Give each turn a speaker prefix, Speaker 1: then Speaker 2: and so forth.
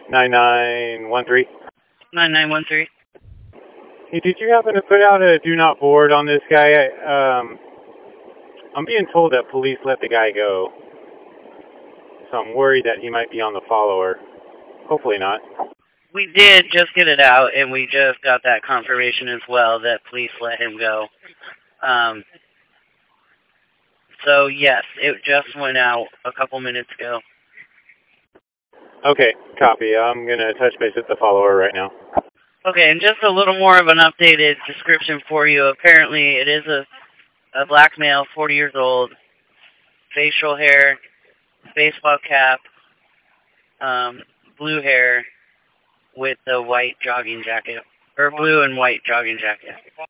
Speaker 1: 9913.
Speaker 2: 9913.
Speaker 1: Hey, did you happen to put out a do not board on this guy? I'm being told that police let the guy go. So I'm worried that he might be on the follower. Hopefully not.
Speaker 2: We did just get it out, and we just got that confirmation as well that police let him go. So yes, it just went out a couple minutes ago.
Speaker 1: Okay, copy. I'm going to touch base with the follower right now.
Speaker 2: Okay, and just a little more of an updated description for you. Apparently, it is a black male, 40 years old, facial hair, baseball cap, blue hair with a white jogging jacket, or blue and white jogging jacket.